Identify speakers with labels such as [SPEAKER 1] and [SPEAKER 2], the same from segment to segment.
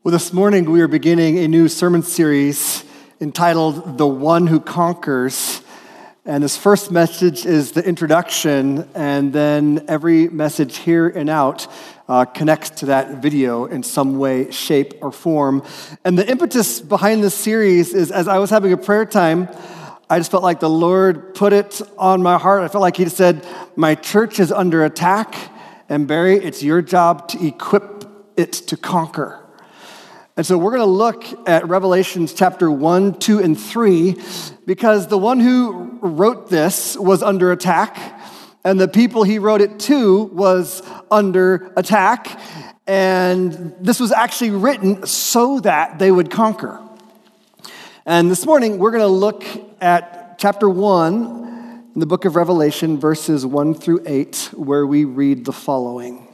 [SPEAKER 1] Well, this morning we are beginning a new sermon series entitled The One Who Conquers. And this first message is the introduction, and then every message here and out connects to that video in some way, shape, or form. And the impetus behind this series is, as I was having a prayer time, I just felt like the Lord put it on my heart. I felt like He said, my church is under attack, and Barry, it's your job to equip it to conquer. And so we're going to look at Revelations chapter 1, 2, and 3, because the one who wrote this was under attack, and the people he wrote it to was under attack, and this was actually written so that they would conquer. And this morning, we're going to look at chapter 1 in the book of Revelation, verses 1 through 8, where we read the following.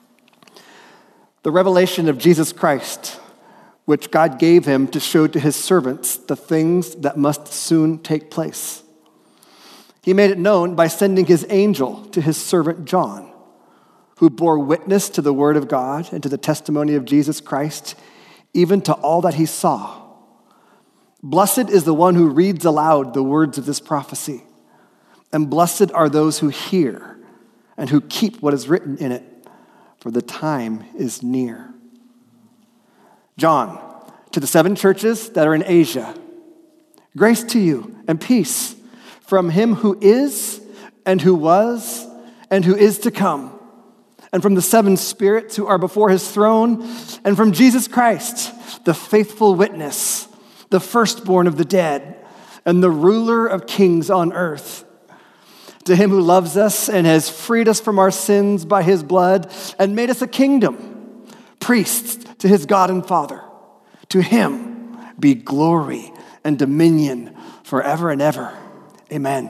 [SPEAKER 1] The revelation of Jesus Christ, which God gave him to show to his servants the things that must soon take place. He made it known by sending his angel to his servant John, who bore witness to the word of God and to the testimony of Jesus Christ, even to all that he saw. Blessed is the one who reads aloud the words of this prophecy, and blessed are those who hear and who keep what is written in it, for the time is near. John, to the 7 churches that are in Asia, grace to you and peace from him who is and who was and who is to come, and from the 7 spirits who are before his throne, and from Jesus Christ, the faithful witness, the firstborn of the dead, and the ruler of kings on earth. To him who loves us and has freed us from our sins by his blood and made us a kingdom, priests to his God and Father. To him be glory and dominion forever and ever. Amen.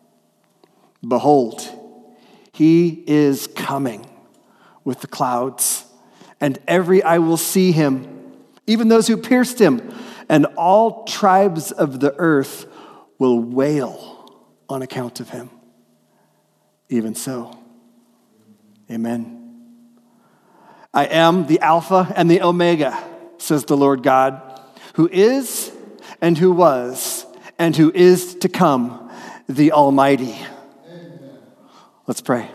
[SPEAKER 1] Behold, he is coming with the clouds, and every eye will see him, even those who pierced him, and all tribes of the earth will wail on account of him. Even so, amen. I am the Alpha and the Omega, says the Lord God, who is and who was and who is to come, the Almighty. Amen. Let's pray.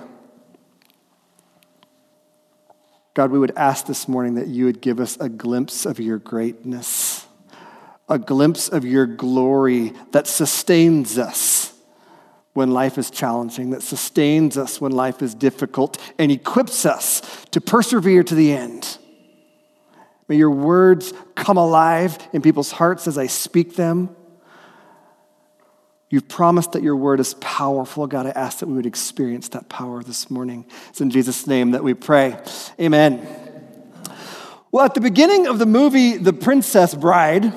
[SPEAKER 1] God, we would ask this morning that you would give us a glimpse of your greatness, a glimpse of your glory that sustains us when life is challenging, that sustains us when life is difficult, and equips us to persevere to the end. May your words come alive in people's hearts as I speak them. You've promised that your word is powerful. God, I ask that we would experience that power this morning. It's in Jesus' name that we pray. Amen. Well, at the beginning of the movie, The Princess Bride,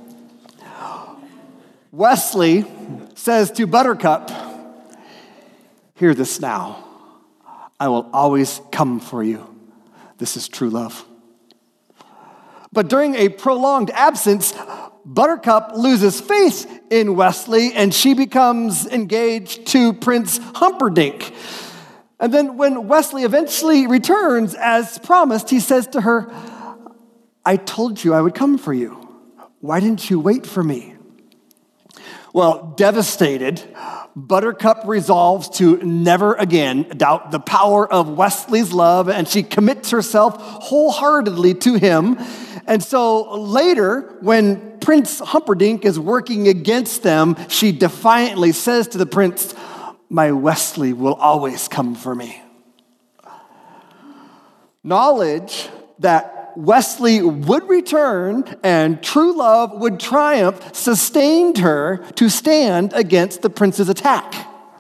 [SPEAKER 1] Wesley says to Buttercup, "Hear this now. I will always come for you. This is true love." But during a prolonged absence, Buttercup loses faith in Wesley, and she becomes engaged to Prince Humperdinck. And then when Wesley eventually returns, as promised, he says to her, "I told you I would come for you. Why didn't you wait for me?" Well, devastated, Buttercup resolves to never again doubt the power of Wesley's love, and she commits herself wholeheartedly to him. And so later, when Prince Humperdinck is working against them, she defiantly says to the prince, "My Wesley will always come for me." Knowledge that Wesley would return and true love would triumph sustained her to stand against the prince's attack.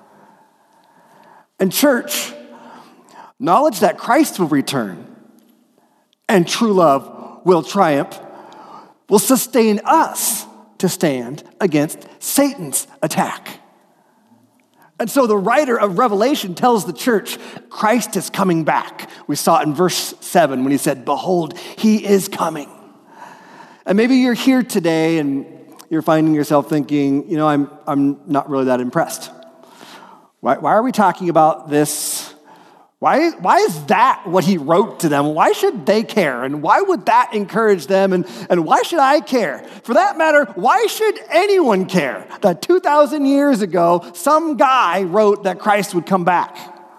[SPEAKER 1] And church, knowledge that Christ will return and true love will triumph will sustain us to stand against Satan's attack. And so the writer of Revelation tells the church, Christ is coming back. We saw it in verse 7 when he said, "Behold, he is coming." And maybe you're here today and you're finding yourself thinking, I'm not really that impressed. Why are we talking about this Why is that what he wrote to them? Why should they care? And why would that encourage them? And why should I care? For that matter, why should anyone care that 2,000 years ago, some guy wrote that Christ would come back?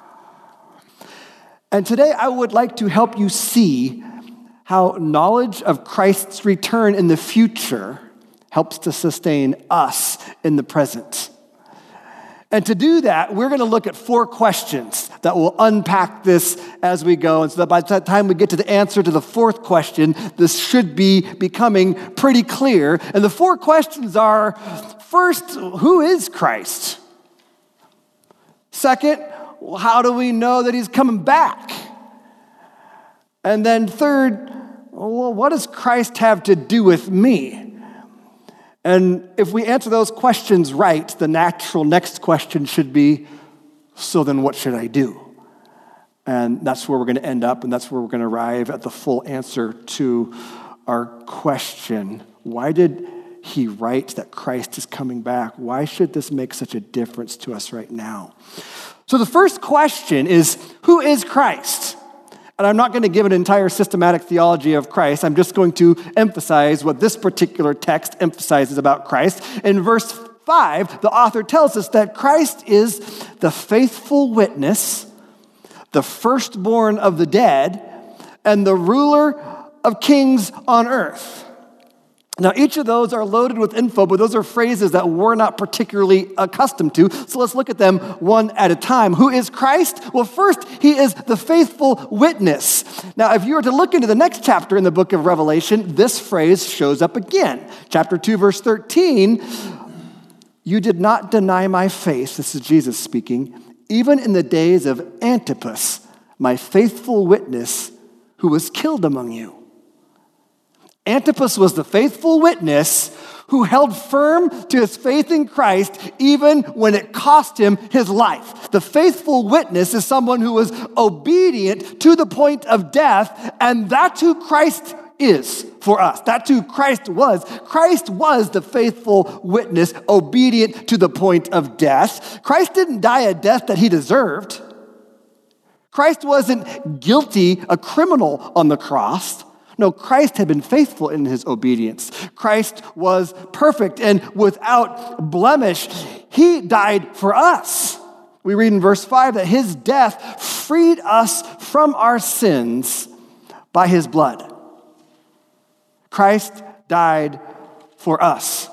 [SPEAKER 1] And today I would like to help you see how knowledge of Christ's return in the future helps to sustain us in the present. And to do that, we're going to look at 4 questions that will unpack this as we go. And so that by the time we get to the answer to the 4th question, this should be becoming pretty clear. And the 4 questions are, first, who is Christ? Second, how do we know that he's coming back? And then third, well, what does Christ have to do with me? And if we answer those questions right, the natural next question should be, so then what should I do? And that's where we're going to end up, and that's where we're going to arrive at the full answer to our question. Why did he write that Christ is coming back? Why should this make such a difference to us right now? So the first question is, who is Christ? And I'm not going to give an entire systematic theology of Christ. I'm just going to emphasize what this particular text emphasizes about Christ. In verse 5, the author tells us that Christ is the faithful witness, the firstborn of the dead, and the ruler of kings on earth. Now, each of those are loaded with info, but those are phrases that we're not particularly accustomed to. So let's look at them one at a time. Who is Christ? Well, first, he is the faithful witness. Now, if you were to look into the next chapter in the book of Revelation, this phrase shows up again. Chapter 2, verse 13, you did not deny my faith, this is Jesus speaking, even in the days of Antipas, my faithful witness, who was killed among you. Antipas was the faithful witness who held firm to his faith in Christ even when it cost him his life. The faithful witness is someone who was obedient to the point of death, and that's who Christ is for us. That's who Christ was. Christ was the faithful witness, obedient to the point of death. Christ didn't die a death that he deserved. Christ wasn't guilty, a criminal on the cross. No, Christ had been faithful in his obedience. Christ was perfect and without blemish. He died for us. We read in verse 5 that his death freed us from our sins by his blood. Christ died for us.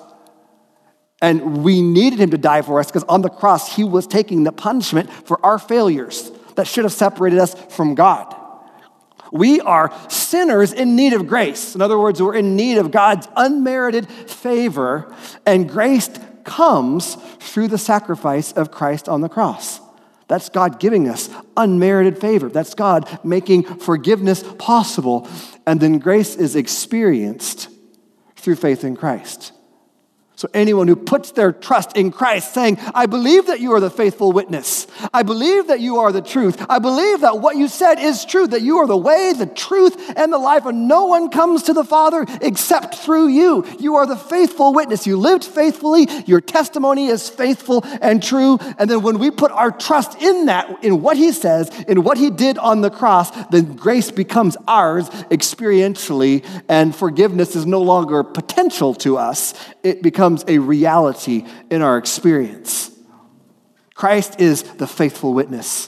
[SPEAKER 1] And we needed him to die for us because on the cross, he was taking the punishment for our failures that should have separated us from God. We are sinners in need of grace. In other words, we're in need of God's unmerited favor, and grace comes through the sacrifice of Christ on the cross. That's God giving us unmerited favor. That's God making forgiveness possible, and then grace is experienced through faith in Christ. So anyone who puts their trust in Christ saying, I believe that you are the faithful witness. I believe that you are the truth. I believe that what you said is true, that you are the way, the truth, and the life, and no one comes to the Father except through you. You are the faithful witness. You lived faithfully. Your testimony is faithful and true. And then when we put our trust in that, in what he says, in what he did on the cross, then grace becomes ours experientially, and forgiveness is no longer potential to us. It becomes a reality in our experience. Christ is the faithful witness.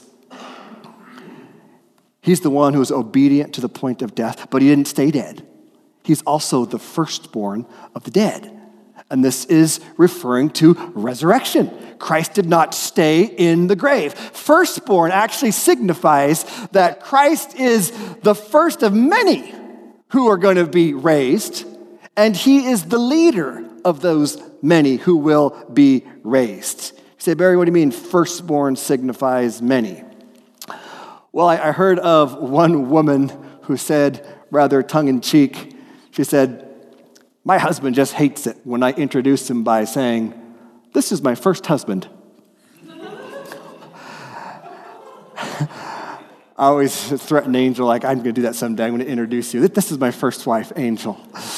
[SPEAKER 1] He's the one who was obedient to the point of death, but he didn't stay dead. He's also the firstborn of the dead. And this is referring to resurrection. Christ did not stay in the grave. Firstborn actually signifies that Christ is the first of many who are going to be raised, and he is the leader of those many who will be raised. You say, Barry, what do you mean firstborn signifies many? Well, I heard of one woman who said, rather tongue-in-cheek, she said, my husband just hates it when I introduce him by saying, this is my first husband. I always threaten Angel, like, I'm going to do that someday. I'm going to introduce you. This is my first wife, Angel.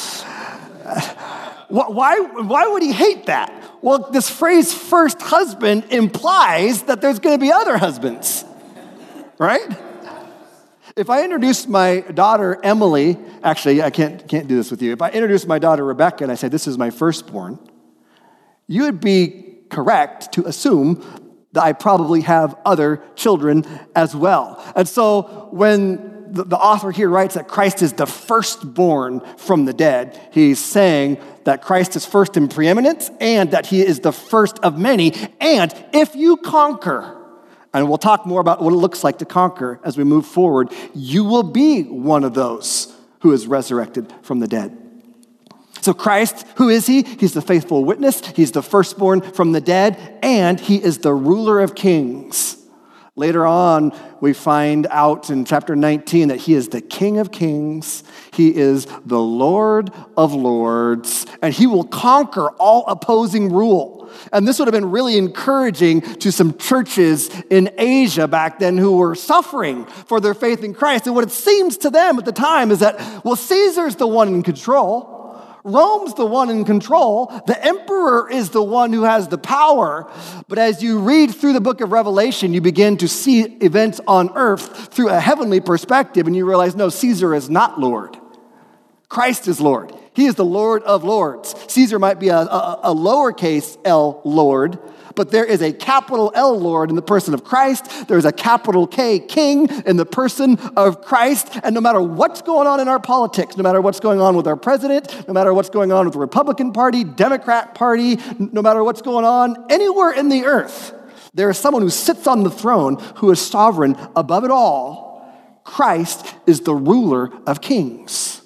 [SPEAKER 1] Why would he hate that? Well, this phrase, first husband, implies that there's going to be other husbands. right? If I introduce my daughter, Emily, actually, I can't do this with you. If I introduce my daughter, Rebecca, and I say, this is my firstborn, you would be correct to assume that I probably have other children as well. And so when the author here writes that Christ is the firstborn from the dead, he's saying that Christ is first in preeminence and that he is the first of many. And if you conquer, and we'll talk more about what it looks like to conquer as we move forward, you will be one of those who is resurrected from the dead. So Christ, who is he? He's the faithful witness. He's the firstborn from the dead, and he is the ruler of kings. Later on, we find out in chapter 19 that he is the King of kings, he is the Lord of lords, and he will conquer all opposing rule. And this would have been really encouraging to some churches in Asia back then who were suffering for their faith in Christ. And what it seems to them at the time is that, well, Caesar's the one in control. Rome's the one in control. The emperor is the one who has the power. But as you read through the book of Revelation, you begin to see events on earth through a heavenly perspective, and you realize, no, Caesar is not Lord. Christ is Lord. He is the Lord of lords. Caesar might be a lowercase L Lord, but there is a capital L Lord in the person of Christ. There's a capital K King in the person of Christ. And no matter what's going on in our politics, no matter what's going on with our president, no matter what's going on with the Republican Party, Democrat Party, no matter what's going on anywhere in the earth, there is someone who sits on the throne who is sovereign above it all. Christ is the ruler of kings.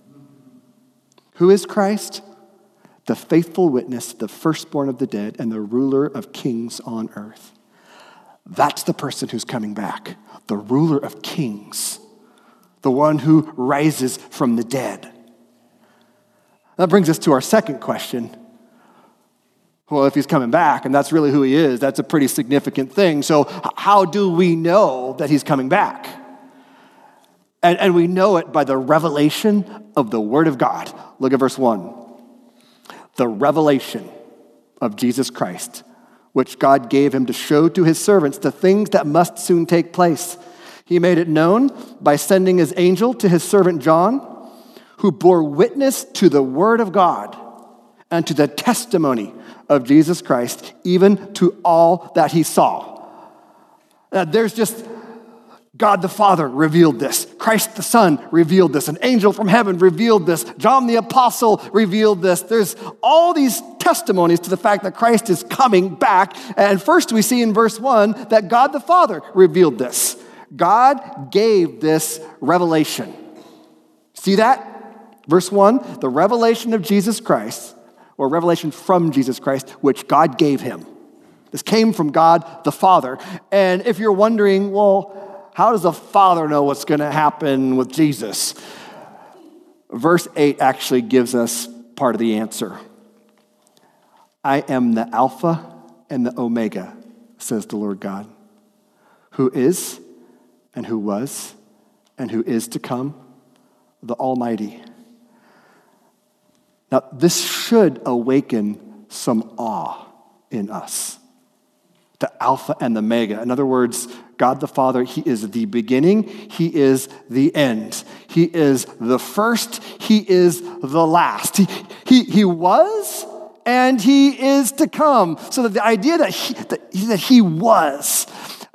[SPEAKER 1] Who is Christ? The faithful witness, the firstborn of the dead, and the ruler of kings on earth. That's the person who's coming back, the ruler of kings, the one who rises from the dead. That brings us to our second question. Well, if he's coming back, and that's really who he is, that's a pretty significant thing. So how do we know that he's coming back? And we know it by the revelation of the Word of God. Look at verse 1. The revelation of Jesus Christ, which God gave him to show to his servants the things that must soon take place. He made it known by sending his angel to his servant John, who bore witness to the word of God and to the testimony of Jesus Christ, even to all that he saw. Now, there's just God the Father revealed this. Christ the Son revealed this. An angel from heaven revealed this. John the Apostle revealed this. There's all these testimonies to the fact that Christ is coming back. And first we see in verse 1 that God the Father revealed this. God gave this revelation. See that? Verse 1, the revelation of Jesus Christ, or revelation from Jesus Christ, which God gave him. This came from God the Father. And if you're wondering, well, how does the Father know what's going to happen with Jesus? Verse 8 actually gives us part of the answer. I am the Alpha and the Omega, says the Lord God, who is and who was and who is to come, the Almighty. Now, this should awaken some awe in us. The Alpha and the Omega. In other words, God the Father, he is the beginning, he is the end. He is the first, he is the last. He was and he is to come. So that the idea that he was.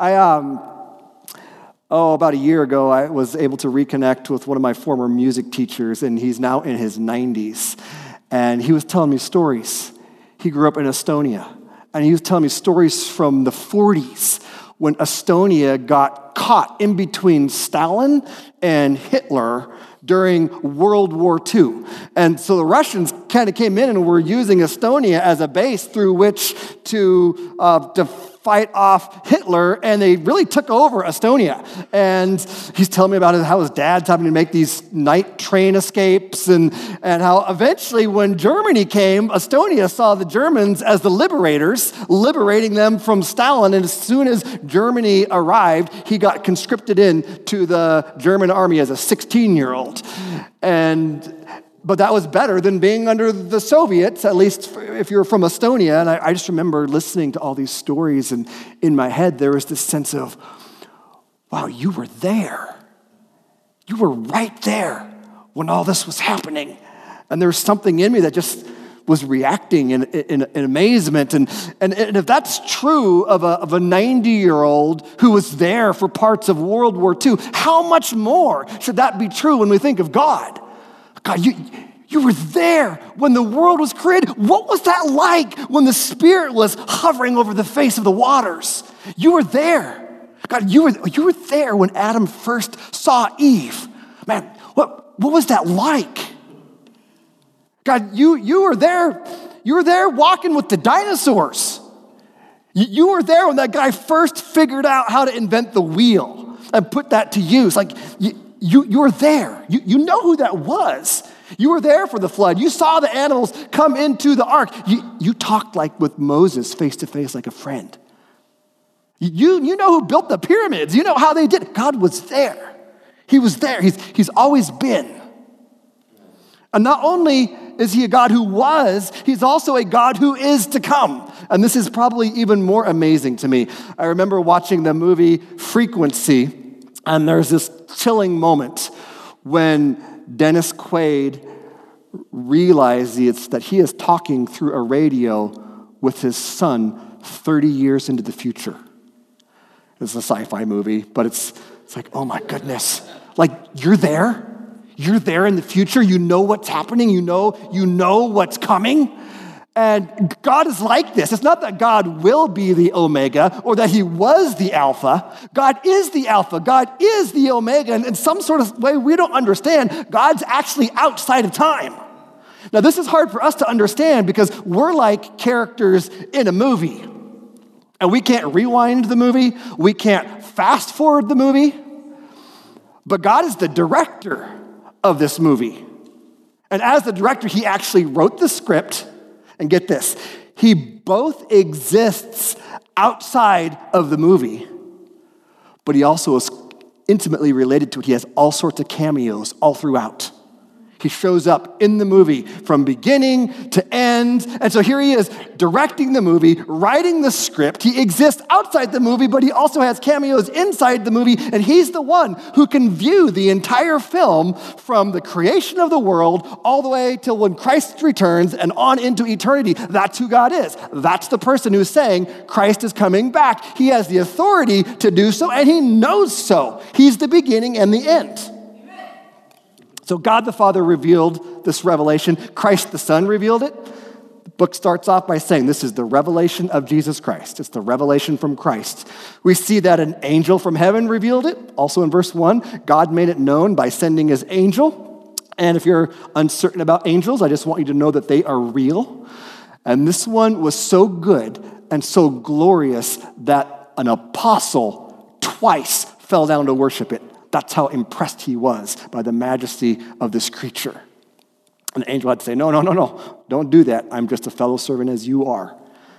[SPEAKER 1] About a year ago, I was able to reconnect with one of my former music teachers, and he's now in his 90s. And he was telling me stories. He grew up in Estonia. And he was telling me stories from the 40s when Estonia got caught in between Stalin and Hitler during World War II. And so the Russians kind of came in and were using Estonia as a base through which to fight off Hitler, and they really took over Estonia. And he's telling me about how his dad's having to make these night train escapes, and how eventually when Germany came, Estonia saw the Germans as the liberators, liberating them from Stalin. And as soon as Germany arrived, he got conscripted into the German army as a 16-year-old. But that was better than being under the Soviets, at least if you're from Estonia. And I just remember listening to all these stories, and in my head there was this sense of, wow, you were there. You were right there when all this was happening. And there was something in me that just was reacting in amazement. And if that's true of a 90-year-old who was there for parts of World War II, how much more should that be true when we think of God? God, you were there when the world was created. What was that like when the Spirit was hovering over the face of the waters? You were there. God, you were there when Adam first saw Eve. Man, what was that like? God, you were there. You were there walking with the dinosaurs. You were there when that guy first figured out how to invent the wheel and put that to use. Like, you were there. You know who that was. You were there for the flood. You saw the animals come into the ark. You talked like with Moses face to face like a friend. You know who built the pyramids. You know how they did it. God was there. He was there. He's always been. And not only is he a God who was, he's also a God who is to come. And this is probably even more amazing to me. I remember watching the movie Frequency, and there's this chilling moment when Dennis Quaid realizes that he is talking through a radio with his son 30 years into the future. It's a sci-fi movie, but it's like, oh my goodness. Like, you're there? You're there in the future. You know what's happening. You know what's coming. And God is like this. It's not that God will be the Omega or that he was the Alpha. God is the Alpha. God is the Omega. And in some sort of way we don't understand, God's actually outside of time. Now, this is hard for us to understand because we're like characters in a movie. And we can't rewind the movie. We can't fast forward the movie. But God is the director of this movie. And as the director, he actually wrote the script. And get this, he both exists outside of the movie, but he also is intimately related to it. He has all sorts of cameos all throughout. He shows up in the movie from beginning to end. And so here he is directing the movie, writing the script. He exists outside the movie, but he also has cameos inside the movie. And he's the one who can view the entire film from the creation of the world all the way till when Christ returns and on into eternity. That's who God is. That's the person who's saying Christ is coming back. He has the authority to do so, and he knows so. He's the beginning and the end. So God the Father revealed this revelation. Christ the Son revealed it. The book starts off by saying this is the revelation of Jesus Christ. It's the revelation from Christ. We see that an angel from heaven revealed it. Also in verse 1, God made it known by sending his angel. And if you're uncertain about angels, I just want you to know that they are real. And this one was so good and so glorious that an apostle twice fell down to worship it. That's how impressed he was by the majesty of this creature. And the angel had to say, no, don't do that. I'm just a fellow servant as you are.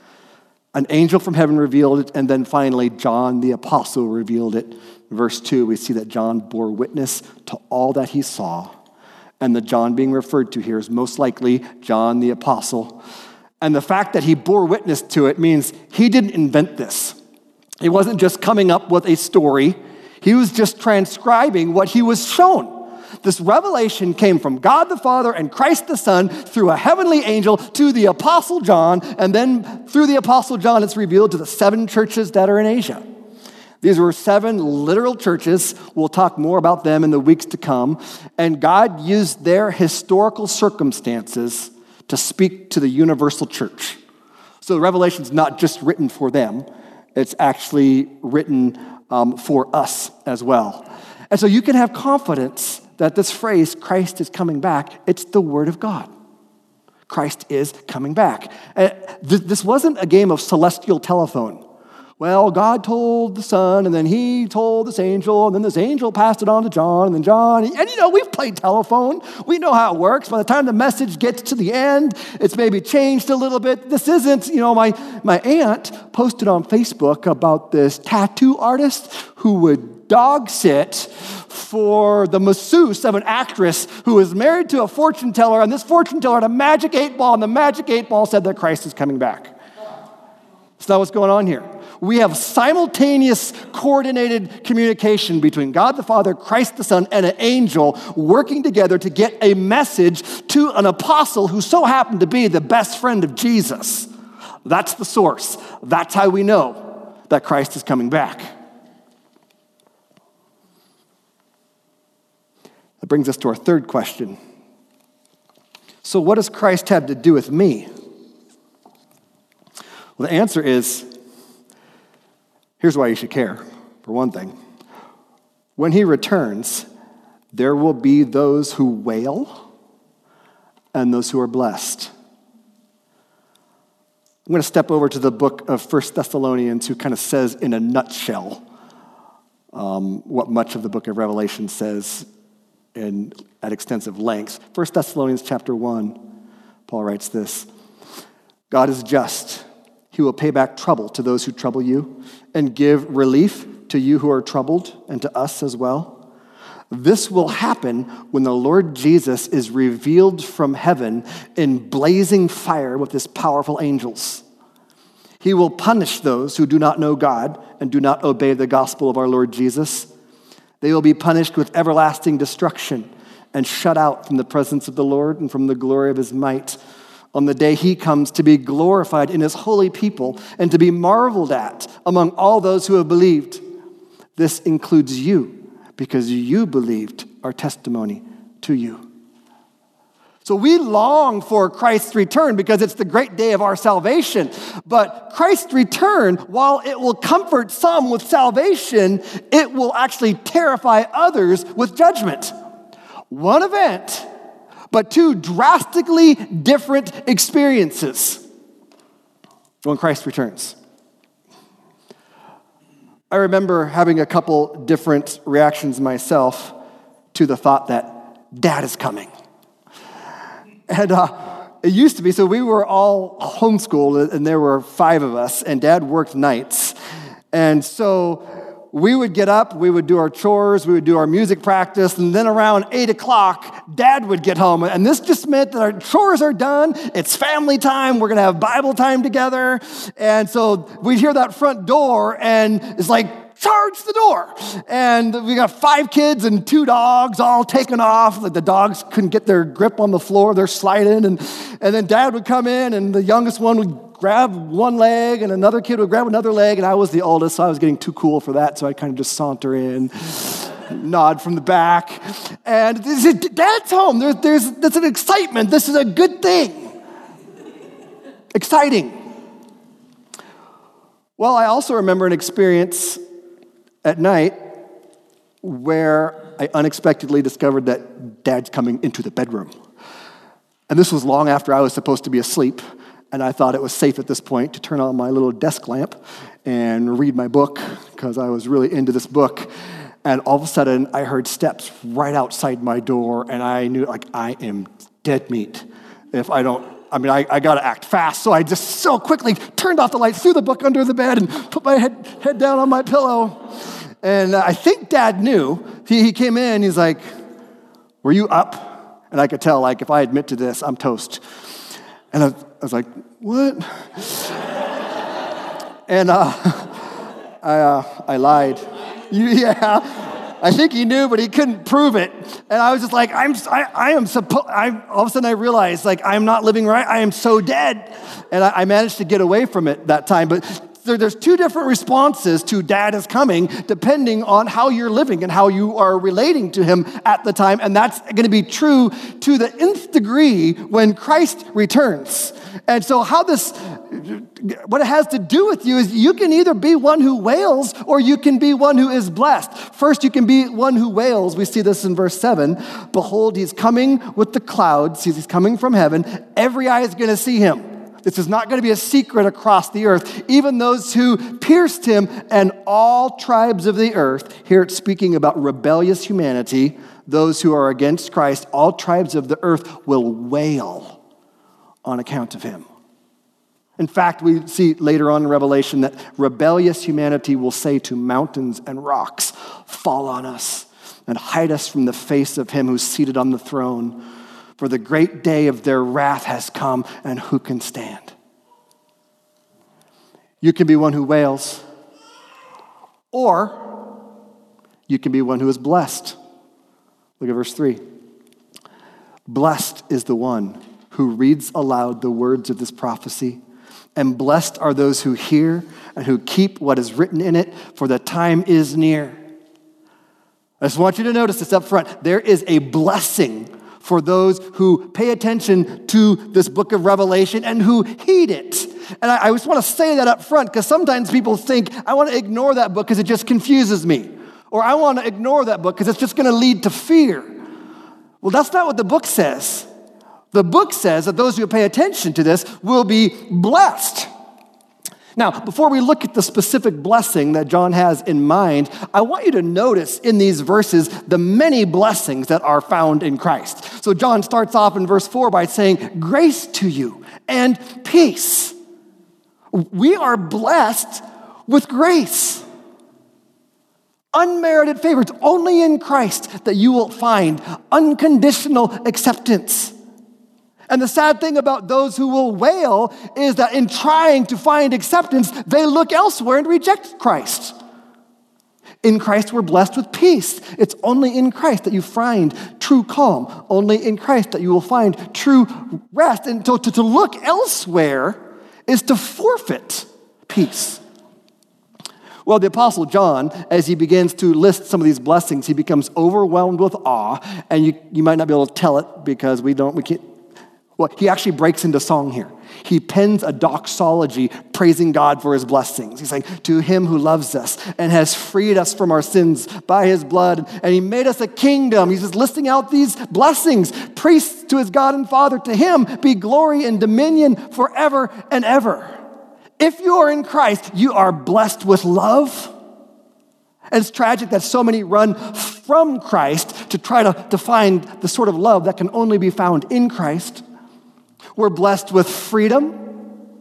[SPEAKER 1] An angel from heaven revealed it, and then finally John the apostle revealed it. In verse 2, we see that John bore witness to all that he saw. And the John being referred to here is most likely John the apostle. And the fact that he bore witness to it means he didn't invent this. He wasn't just coming up with a story. He was just transcribing what he was shown. This revelation came from God the Father and Christ the Son through a heavenly angel to the Apostle John, and then through the Apostle John, it's revealed to the 7 churches that are in Asia. These were 7 literal churches. We'll talk more about them in the weeks to come. And God used their historical circumstances to speak to the universal church. So the Revelation's not just written for them. It's actually written for us as well. And so you can have confidence that this phrase, Christ is coming back, it's the word of God. Christ is coming back. This wasn't a game of celestial telephone. Well, God told the Son, and then he told this angel, and then this angel passed it on to John, and then John, and we've played telephone. We know how it works. By the time the message gets to the end, it's maybe changed a little bit. This isn't, my aunt posted on Facebook about this tattoo artist who would dog sit for the masseuse of an actress who was married to a fortune teller, and this fortune teller had a magic 8 ball, and the magic 8 ball said that Christ is coming back. That's not what's going on here. We have simultaneous coordinated communication between God the Father, Christ the Son, and an angel working together to get a message to an apostle who so happened to be the best friend of Jesus. That's the source. That's how we know that Christ is coming back. That brings us to our third question. So what does Christ have to do with me? Well, the answer is, here's why you should care, for one thing. When he returns, there will be those who wail and those who are blessed. I'm going to step over to the book of 1 Thessalonians, who kind of says in a nutshell what much of the book of Revelation says at extensive lengths. 1 Thessalonians chapter 1, Paul writes this: God is just. He will pay back trouble to those who trouble you and give relief to you who are troubled and to us as well. This will happen when the Lord Jesus is revealed from heaven in blazing fire with his powerful angels. He will punish those who do not know God and do not obey the gospel of our Lord Jesus. They will be punished with everlasting destruction and shut out from the presence of the Lord and from the glory of his might on the day he comes to be glorified in his holy people and to be marveled at among all those who have believed. This includes you, because you believed our testimony to you. So we long for Christ's return because it's the great day of our salvation. But Christ's return, while it will comfort some with salvation, it will actually terrify others with judgment. One event, but two drastically different experiences when Christ returns. I remember having a couple different reactions myself to the thought that Dad is coming. And it used to be, so we were all homeschooled, and there were 5 of us, and Dad worked nights. And so we would get up, we would do our chores, we would do our music practice, and then around 8 o'clock, Dad would get home. And this just meant that our chores are done, it's family time, we're gonna have Bible time together. And so we'd hear that front door, and it's like, charge the door. And we got 5 kids and 2 dogs all taken off. The dogs couldn't get their grip on the floor, they're sliding. And then Dad would come in, and the youngest one would grab one leg, and another kid would grab another leg, and I was the oldest, so I was getting too cool for that, so I kind of just saunter in, nod from the back, and Dad's home. There's an excitement. This is a good thing. Exciting. Well, I also remember an experience at night where I unexpectedly discovered that Dad's coming into the bedroom. And this was long after I was supposed to be asleep. And I thought it was safe at this point to turn on my little desk lamp and read my book, because I was really into this book. And all of a sudden, I heard steps right outside my door, and I knew, like, I am dead meat if I don't. I got to act fast. So I just so quickly turned off the light, threw the book under the bed, and put my head down on my pillow. And I think Dad knew. He came in, he's like, "Were you up?" And I could tell, like, if I admit to this, I'm toast. And I was like, "What?" And I lied. Yeah, I think he knew, but he couldn't prove it. And I was just like, all of a sudden I realized, like, I'm not living right. I am so dead. And I managed to get away from it that time. But there's 2 different responses to Dad is coming, depending on how you're living and how you are relating to him at the time. And that's going to be true to the nth degree when Christ returns. And so what it has to do with you is you can either be one who wails or you can be one who is blessed. First, you can be one who wails. We see this in verse 7. Behold, he's coming with the clouds. He's coming from heaven. Every eye is going to see him. This is not going to be a secret across the earth. Even those who pierced him, and all tribes of the earth. Here it's speaking about rebellious humanity. Those who are against Christ, all tribes of the earth will wail on account of him. In fact, we see later on in Revelation that rebellious humanity will say to mountains and rocks, "Fall on us and hide us from the face of him who's seated on the throne. For the great day of their wrath has come, and who can stand?" You can be one who wails, Or you can be one who is blessed. Look at verse 3. Blessed is the one who reads aloud the words of this prophecy, and blessed are those who hear and who keep what is written in it, for the time is near. I just want you to notice this up front. There is a blessing for those who pay attention to this book of Revelation and who heed it. And I just want to say that up front because sometimes people think, I want to ignore that book because it just confuses me. Or I want to ignore that book because it's just going to lead to fear. Well, that's not what the book says. The book says that those who pay attention to this will be blessed. Now, before we look at the specific blessing that John has in mind, I want you to notice in these verses the many blessings that are found in Christ. So John starts off in verse 4 by saying, grace to you and peace. We are blessed with grace. Unmerited favor. It's only in Christ that you will find unconditional acceptance. And the sad thing about those who will wail is that in trying to find acceptance, they look elsewhere and reject Christ. In Christ, we're blessed with peace. It's only in Christ that you find true calm. Only in Christ that you will find true rest. And to look elsewhere is to forfeit peace. Well, the Apostle John, as he begins to list some of these blessings, he becomes overwhelmed with awe. And you might not be able to tell it because we can't. Well, he actually breaks into song here. He pens a doxology praising God for his blessings. He's saying, to him who loves us and has freed us from our sins by his blood, and he made us a kingdom. He's just listing out these blessings. Priests to his God and Father, to him be glory and dominion forever and ever. If you are in Christ, you are blessed with love. And it's tragic that so many run from Christ to try to find the sort of love that can only be found in Christ. We're blessed with freedom.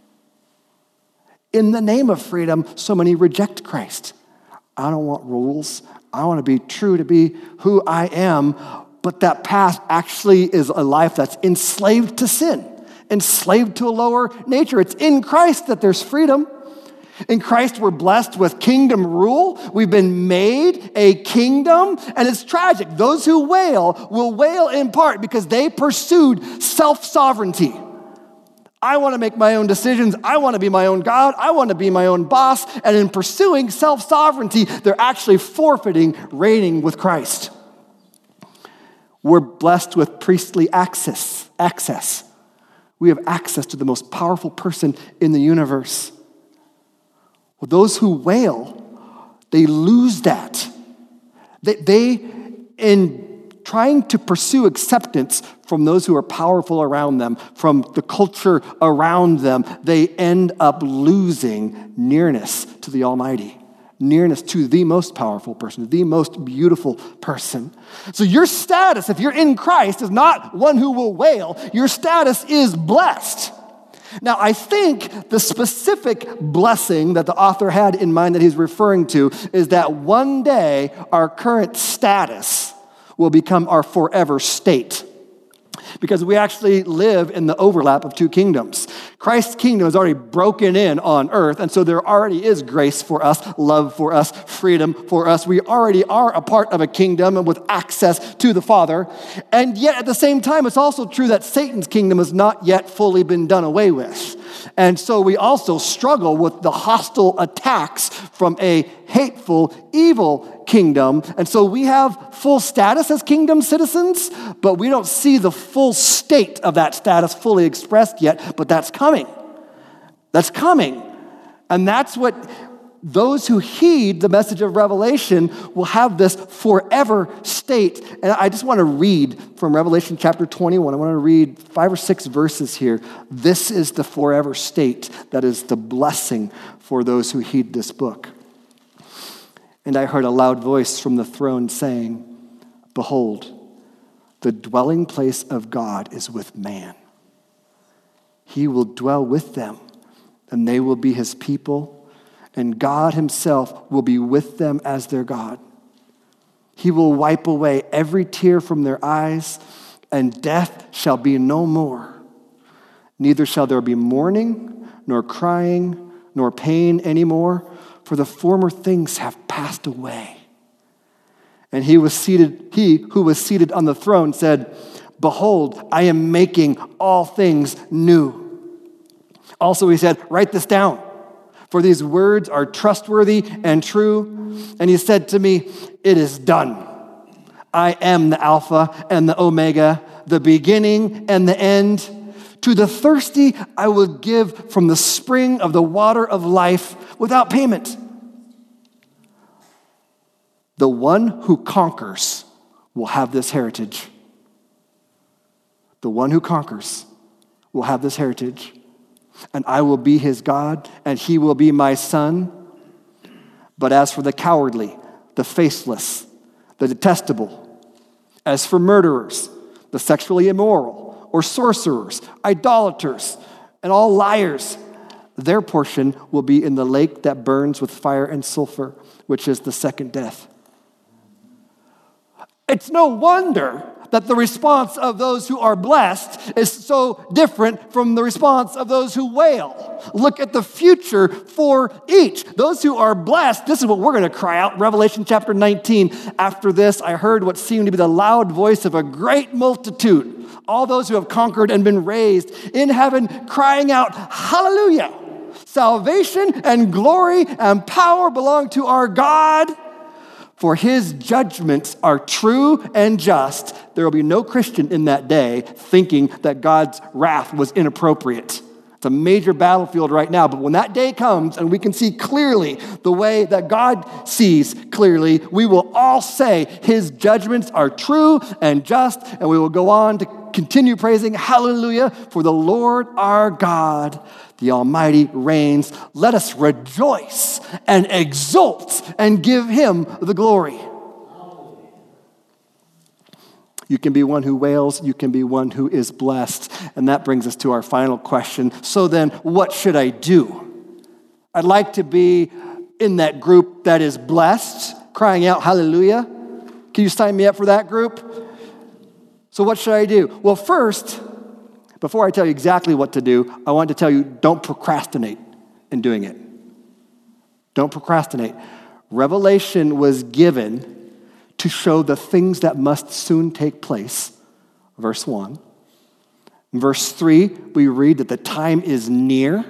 [SPEAKER 1] In the name of freedom, so many reject Christ. I don't want rules. I want to be true to be who I am. But that path actually is a life that's enslaved to sin, enslaved to a lower nature. It's in Christ that there's freedom. In Christ, we're blessed with kingdom rule. We've been made a kingdom, and it's tragic. Those who wail will wail in part because they pursued self-sovereignty. I want to make my own decisions. I want to be my own God. I want to be my own boss. And in pursuing self-sovereignty, they're actually forfeiting reigning with Christ. We're blessed with priestly access. We have access to the most powerful person in the universe. Well, those who wail, they lose that. They, in trying to pursue acceptance from those who are powerful around them, from the culture around them, they end up losing nearness to the Almighty, nearness to the most powerful person, the most beautiful person. So your status, if you're in Christ, is not one who will wail. Your status is blessed. Now, I think the specific blessing that the author had in mind that he's referring to is that one day our current status will become our forever state. Because we actually live in the overlap of two kingdoms. Christ's kingdom is already broken in on earth, and so there already is grace for us, love for us, freedom for us. We already are a part of a kingdom and with access to the Father. And yet at the same time, it's also true that Satan's kingdom has not yet fully been done away with. And so we also struggle with the hostile attacks from a hateful, evil kingdom. And so we have full status as kingdom citizens, but we don't see the full state of that status fully expressed yet, but that's coming. That's coming. And that's what those who heed the message of Revelation will have, this forever state. And I just want to read from Revelation chapter 21. I want to read 5 or 6 verses here. This is the forever state that is the blessing for those who heed this book. And I heard a loud voice from the throne saying, behold, the dwelling place of God is with man. He will dwell with them, and they will be his people, and God himself will be with them as their God. He will wipe away every tear from their eyes, and death shall be no more. Neither shall there be mourning, nor crying, nor pain anymore, for the former things have passed away. And he who was seated on the throne said, behold, I am making all things new. Also he said, write this down, for these words are trustworthy and true. And he said to me, it is done. I am the Alpha and the Omega, the beginning and the end. To the thirsty I will give from the spring of the water of life without payment. The one who conquers will have this heritage. The one who conquers will have this heritage. And I will be his God, and he will be my son. But as for the cowardly, the faithless, the detestable, as for murderers, the sexually immoral, or sorcerers, idolaters, and all liars, their portion will be in the lake that burns with fire and sulfur, which is the second death. It's no wonder that the response of those who are blessed is so different from the response of those who wail. Look at the future for each. Those who are blessed, this is what we're going to cry out. Revelation chapter 19. After this, I heard what seemed to be the loud voice of a great multitude, all those who have conquered and been raised in heaven, crying out, hallelujah! Salvation and glory and power belong to our God. For his judgments are true and just. There will be no Christian in that day thinking that God's wrath was inappropriate. It's a major battlefield right now, but when that day comes and we can see clearly the way that God sees clearly, we will all say his judgments are true and just, and we will go on to continue praising hallelujah, for the Lord our God, the Almighty reigns. Let us rejoice and exult and give him the glory. You can be one who wails, you can be one who is blessed. And that brings us to our final question. So then, what should I do? I'd like to be in that group that is blessed, crying out hallelujah. Can you sign me up for that group? So what should I do? Well, first, before I tell you exactly what to do, I want to tell you, don't procrastinate in doing it. Don't procrastinate. Revelation was given to show the things that must soon take place, verse 1. In verse 3, we read that the time is near.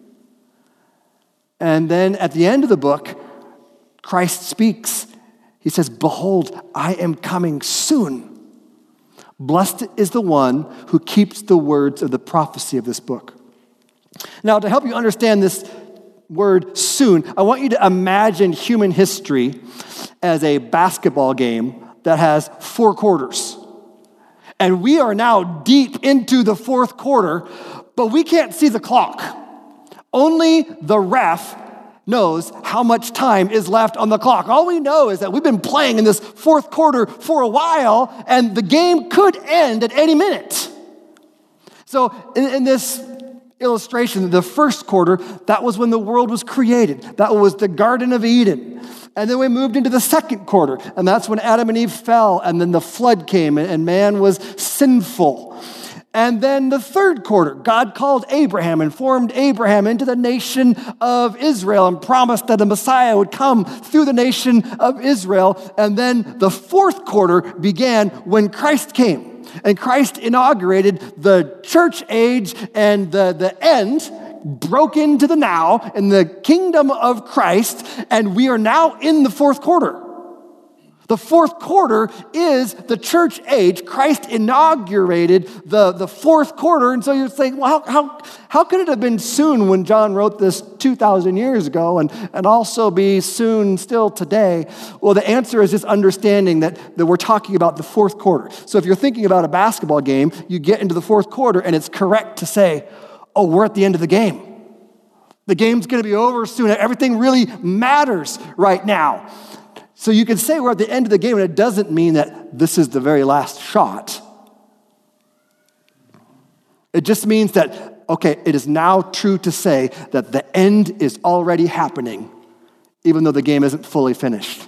[SPEAKER 1] And then at the end of the book, Christ speaks. He says, behold, I am coming soon. Blessed is the one who keeps the words of the prophecy of this book. Now, to help you understand this word soon, I want you to imagine human history as a basketball game that has 4 quarters. And we are now deep into the 4th quarter, but we can't see the clock. Only the ref knows how much time is left on the clock. All we know is that we've been playing in this 4th quarter for a while, and the game could end at any minute. So in this illustration, the 1st quarter, that was when the world was created. That was the Garden of Eden. And then we moved into the 2nd quarter, and that's when Adam and Eve fell, and then the flood came, and man was sinful. And then the 3rd quarter, God called Abraham and formed Abraham into the nation of Israel and promised that the Messiah would come through the nation of Israel. And then the 4th quarter began when Christ came. And Christ inaugurated the church age, and the end broke into the now in the kingdom of Christ, and we are now in the 4th quarter. The 4th quarter is the church age. Christ inaugurated the 4th quarter. And so you're saying, well, how could it have been soon when John wrote this 2,000 years ago and also be soon still today? Well, the answer is just understanding that we're talking about the 4th quarter. So if you're thinking about a basketball game, you get into the 4th quarter and it's correct to say, oh, we're at the end of the game. The game's going to be over soon. Everything really matters right now. So you can say we're at the end of the game, and it doesn't mean that this is the very last shot. It just means that, okay, it is now true to say that the end is already happening, even though the game isn't fully finished.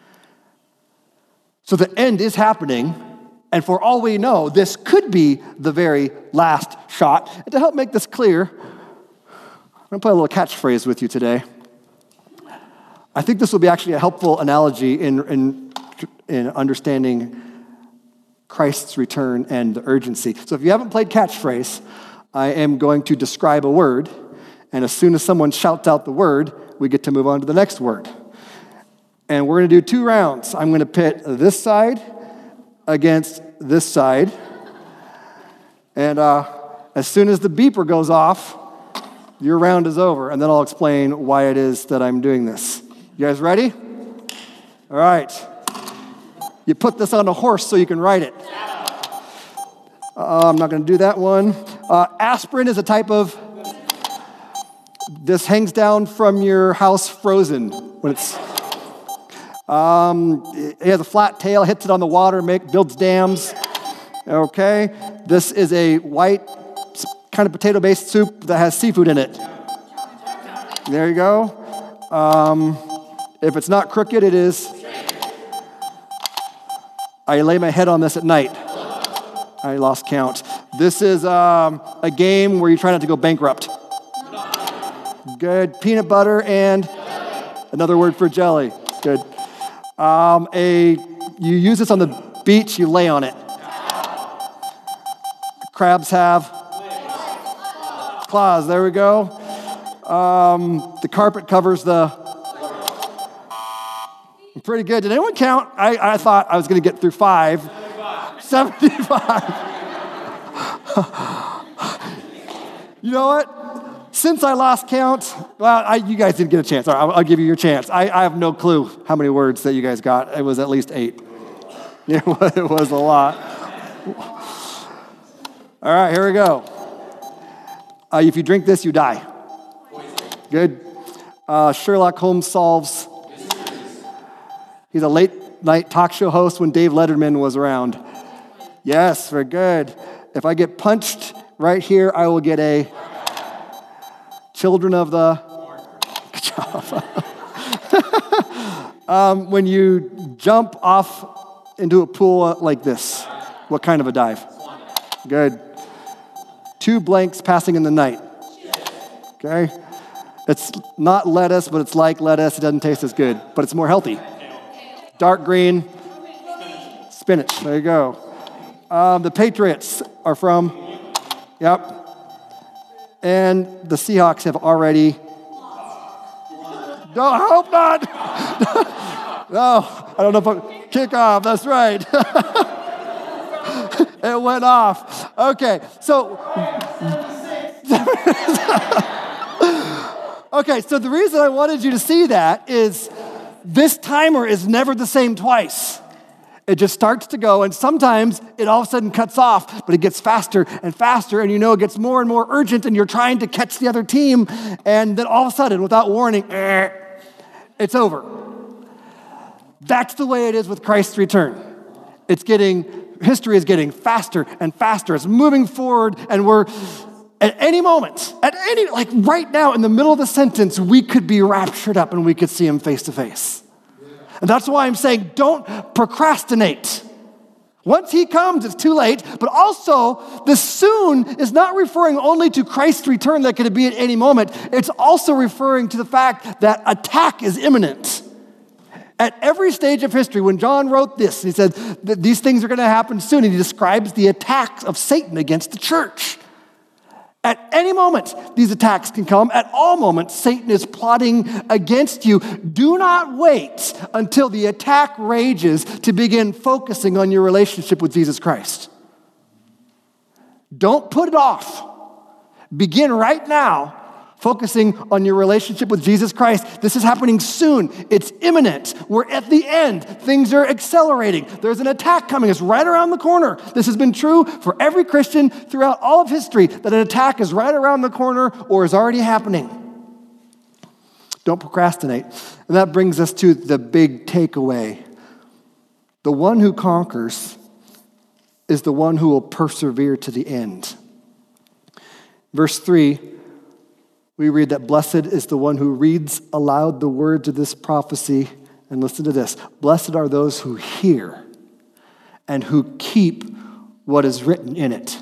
[SPEAKER 1] So the end is happening, and for all we know, this could be the very last shot. And to help make this clear, I'm going to play a little catchphrase with you today. I think this will be actually a helpful analogy in understanding Christ's return and the urgency. So if you haven't played catchphrase, I am going to describe a word, and as soon as someone shouts out the word, we get to move on to the next word. And we're going to do 2 rounds. I'm going to pit this side against this side. And as soon as the beeper goes off, your round is over, and then I'll explain why it is that I'm doing this. You guys ready? All right. You put this on a horse so you can ride it. I'm not going to do that one. Aspirin is a type of... This hangs down from your house frozen when it's... it has a flat tail, hits it on the water, builds dams. Okay. This is a white kind of potato-based soup that has seafood in it. There you go. If it's not crooked, it is. I lay my head on this at night. I lost count. This is a game where you try not to go bankrupt. Good. Peanut butter and another word for jelly. Good. You use this on the beach, you lay on it. Crabs have claws. There we go. The carpet covers the... Pretty good. Did anyone count? I thought I was going to get through 5. 75. You know what? Since I lost count, well, you guys didn't get a chance. All right, I'll give you your chance. I have no clue how many words that you guys got. It was at least 8. It was a lot. All right, here we go. If you drink this, you die. Good. Sherlock Holmes solves. He's a late-night talk show host when Dave Letterman was around. Yes, very good. If I get punched right here, I will get a Children of the... Good job. When you jump off into a pool like this, what kind of a dive? Good. 2 blanks passing in the night. Okay. It's not lettuce, but it's like lettuce. It doesn't taste as good, but it's more healthy. Dark green. Spinach. There you go. The Patriots are from... Yep. And the Seahawks have already... No, I hope not. No, I don't know if kickoff. That's right. It went off. Okay, so... Okay, so the reason I wanted you to see that is this timer is never the same twice. It just starts to go, and sometimes it all of a sudden cuts off, but it gets faster and faster, and you know it gets more and more urgent, and you're trying to catch the other team, and then all of a sudden, without warning, it's over. That's the way it is with Christ's return. History is getting faster and faster. It's moving forward, and we're, at any moment, like right now in the middle of the sentence, we could be raptured up and we could see him face to face. And that's why I'm saying don't procrastinate. Once he comes, it's too late. But also, the soon is not referring only to Christ's return that could be at any moment. It's also referring to the fact that attack is imminent. At every stage of history, when John wrote this, he said that these things are going to happen soon, and he describes the attacks of Satan against the church. At any moment, these attacks can come. At all moments, Satan is plotting against you. Do not wait until the attack rages to begin focusing on your relationship with Jesus Christ. Don't put it off. Begin right now focusing on your relationship with Jesus Christ. This is happening soon. It's imminent. We're at the end. Things are accelerating. There's an attack coming. It's right around the corner. This has been true for every Christian throughout all of history, that an attack is right around the corner or is already happening. Don't procrastinate. And that brings us to the big takeaway. The one who conquers is the one who will persevere to the end. Verse 3, we read that blessed is the one who reads aloud the words of this prophecy. And listen to this. Blessed are those who hear and who keep what is written in it.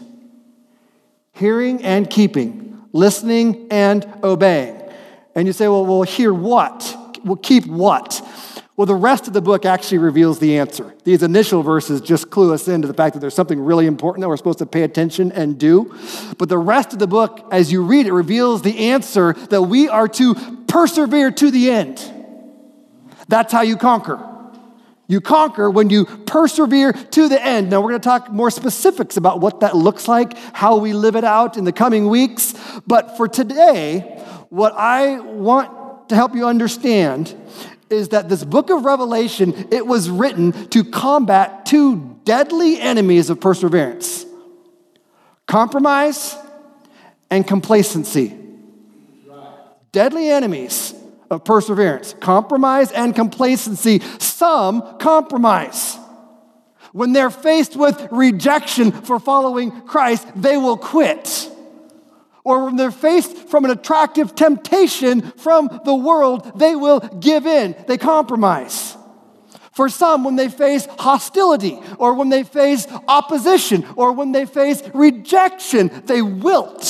[SPEAKER 1] Hearing and keeping, listening and obeying. And you say, well, hear what? will keep what? Well, the rest of the book actually reveals the answer. These initial verses just clue us into the fact that there's something really important that we're supposed to pay attention and do. But the rest of the book, as you read it, reveals the answer that we are to persevere to the end. That's how you conquer. You conquer when you persevere to the end. Now, we're going to talk more specifics about what that looks like, how we live it out in the coming weeks. But for today, what I want to help you understand is that this book of Revelation, it was written to combat two deadly enemies of perseverance: compromise and complacency. Deadly enemies of perseverance, compromise and complacency. Some compromise. When they're faced with rejection for following Christ, they will quit. Or when they're faced from an attractive temptation from the world, they will give in. They compromise. For some, when they face hostility, or when they face opposition, or when they face rejection, they wilt.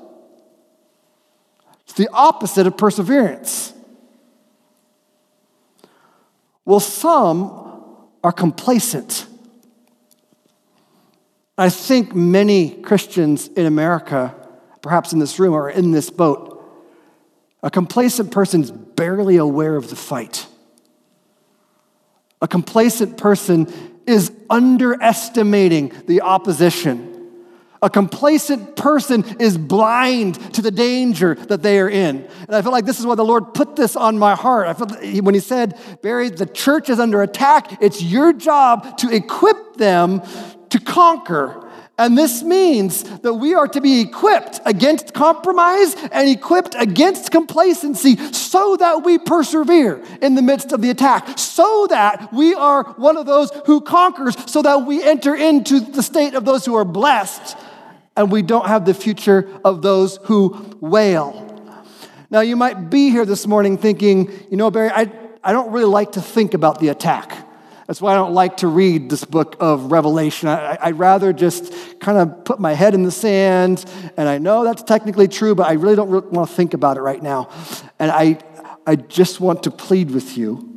[SPEAKER 1] It's the opposite of perseverance. Well, some are complacent. I think many Christians in America, perhaps in this room or in this boat, a complacent person's barely aware of the fight. A complacent person is underestimating the opposition. A complacent person is blind to the danger that they are in. And I feel like this is why the Lord put this on my heart. I feel when he said, Barry, the church is under attack, it's your job to equip them to conquer. And this means that we are to be equipped against compromise and equipped against complacency so that we persevere in the midst of the attack, so that we are one of those who conquers, so that we enter into the state of those who are blessed and we don't have the future of those who wail. Now, you might be here this morning thinking, Barry, I don't really like to think about the attack. That's why I don't like to read this book of Revelation. I'd rather just kind of put my head in the sand, and I know that's technically true, but I really don't want to think about it right now. And I just want to plead with you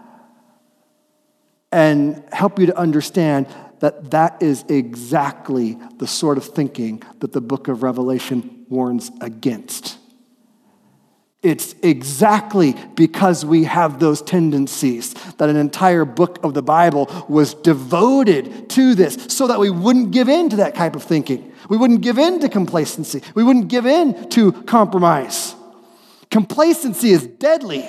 [SPEAKER 1] and help you to understand that that is exactly the sort of thinking that the book of Revelation warns against. It's exactly because we have those tendencies that an entire book of the Bible was devoted to this so that we wouldn't give in to that type of thinking. We wouldn't give in to complacency. We wouldn't give in to compromise. Complacency is deadly.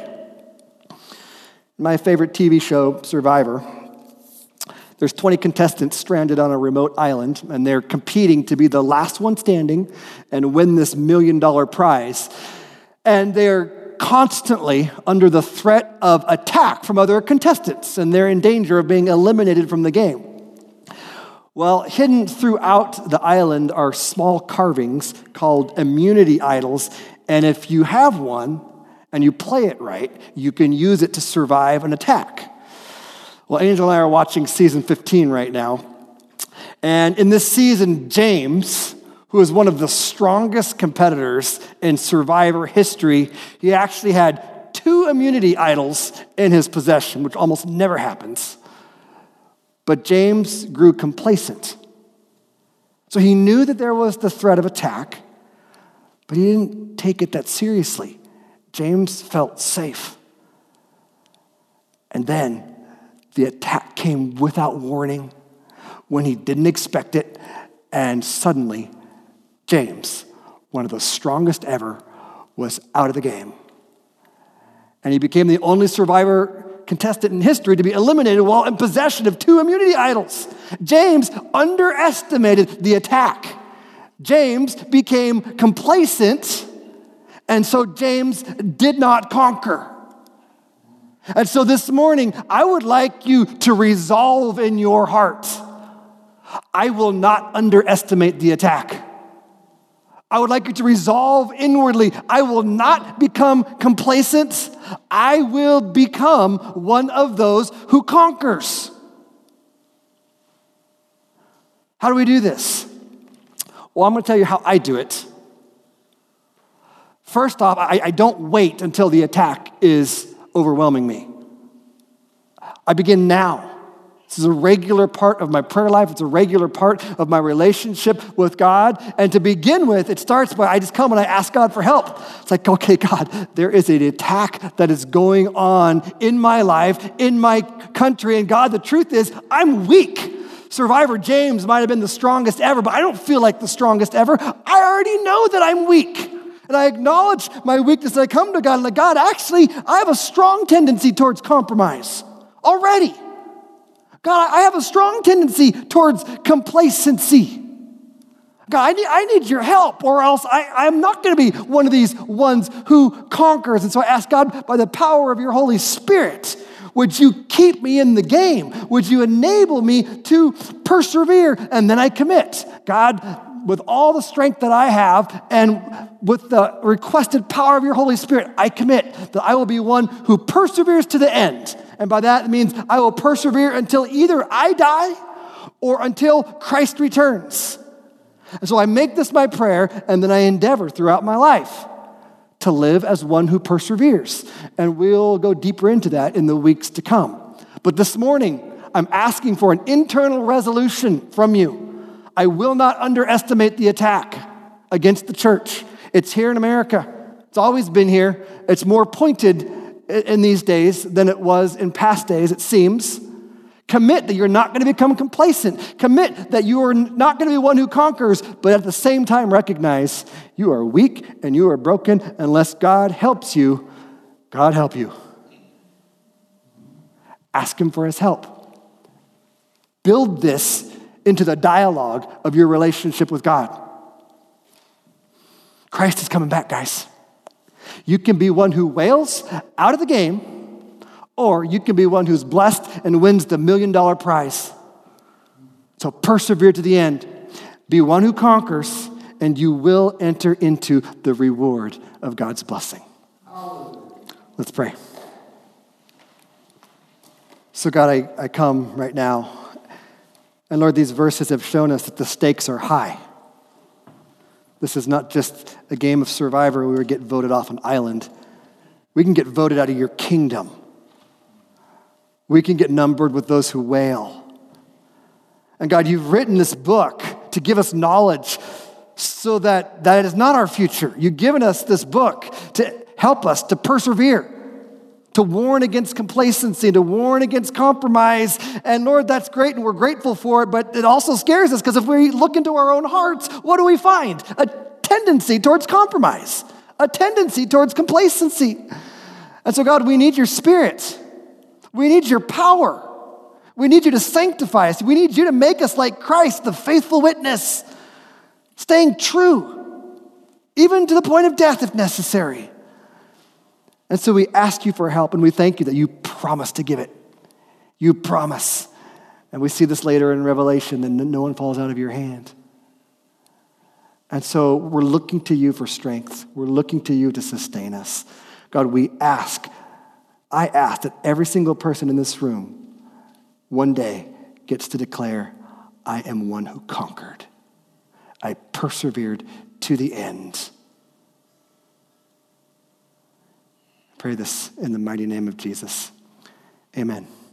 [SPEAKER 1] My favorite TV show, Survivor, there's 20 contestants stranded on a remote island, and they're competing to be the last one standing and win this $1 million prize. And they're constantly under the threat of attack from other contestants, and they're in danger of being eliminated from the game. Well, hidden throughout the island are small carvings called immunity idols, and if you have one and you play it right, you can use it to survive an attack. Well, Angel and I are watching season 15 right now, and in this season, James, who is one of the strongest competitors in Survivor history, he actually had 2 immunity idols in his possession, which almost never happens. But James grew complacent. So he knew that there was the threat of attack, but he didn't take it that seriously. James felt safe. And then the attack came without warning when he didn't expect it, and suddenly James, one of the strongest ever, was out of the game. And he became the only Survivor contestant in history to be eliminated while in possession of 2 immunity idols. James underestimated the attack. James became complacent, and so James did not conquer. And so this morning, I would like you to resolve in your heart, I will not underestimate the attack. I would like you to resolve inwardly, I will not become complacent. I will become one of those who conquers. How do we do this? Well, I'm going to tell you how I do it. First off, I don't wait until the attack is overwhelming me. I begin now. This is a regular part of my prayer life. It's a regular part of my relationship with God. And to begin with, it starts by I just come and I ask God for help. It's like, okay, God, there is an attack that is going on in my life, in my country. And God, the truth is, I'm weak. Survivor James might have been the strongest ever, but I don't feel like the strongest ever. I already know that I'm weak. And I acknowledge my weakness. And I come to God and like, God, actually, I have a strong tendency towards compromise already. God, I have a strong tendency towards complacency. God, I need your help, or else I'm not going to be one of these ones who conquers. And so I ask God, by the power of your Holy Spirit, would you keep me in the game? Would you enable me to persevere? And then I commit. God, with all the strength that I have and with the requested power of your Holy Spirit, I commit that I will be one who perseveres to the end. And by that it means I will persevere until either I die or until Christ returns. And so I make this my prayer, and then I endeavor throughout my life to live as one who perseveres. And we'll go deeper into that in the weeks to come. But this morning, I'm asking for an internal resolution from you. I will not underestimate the attack against the church. It's here in America. It's always been here. It's more pointed in these days than it was in past days, it seems. Commit that you're not going to become complacent. Commit that you are not going to be one who conquers, but at the same time recognize you are weak and you are broken. Unless God helps you, God help you. Ask him for his help. Build this into the dialogue of your relationship with God. Christ is coming back, guys. You can be one who wails out of the game, or you can be one who's blessed and wins the $1 million prize. So persevere to the end. Be one who conquers, and you will enter into the reward of God's blessing. Let's pray. So God, I come right now, and Lord, these verses have shown us that the stakes are high. This is not just a game of Survivor where we get voted off an island. We can get voted out of your kingdom. We can get numbered with those who wail. And God, you've written this book to give us knowledge so that it is not our future. You've given us this book to help us to persevere, to warn against complacency, to warn against compromise. And Lord, that's great, and we're grateful for it, but it also scares us because if we look into our own hearts, what do we find? A tendency towards compromise, a tendency towards complacency. And so God, we need your Spirit. We need your power. We need you to sanctify us. We need you to make us like Christ, the faithful witness, staying true, even to the point of death if necessary. And so we ask you for help, and we thank you that you promise to give it. You promise. And we see this later in Revelation, and no one falls out of your hand. And so we're looking to you for strength. We're looking to you to sustain us. God, I ask that every single person in this room one day gets to declare, I am one who conquered. I persevered to the end. Pray this in the mighty name of Jesus. Amen.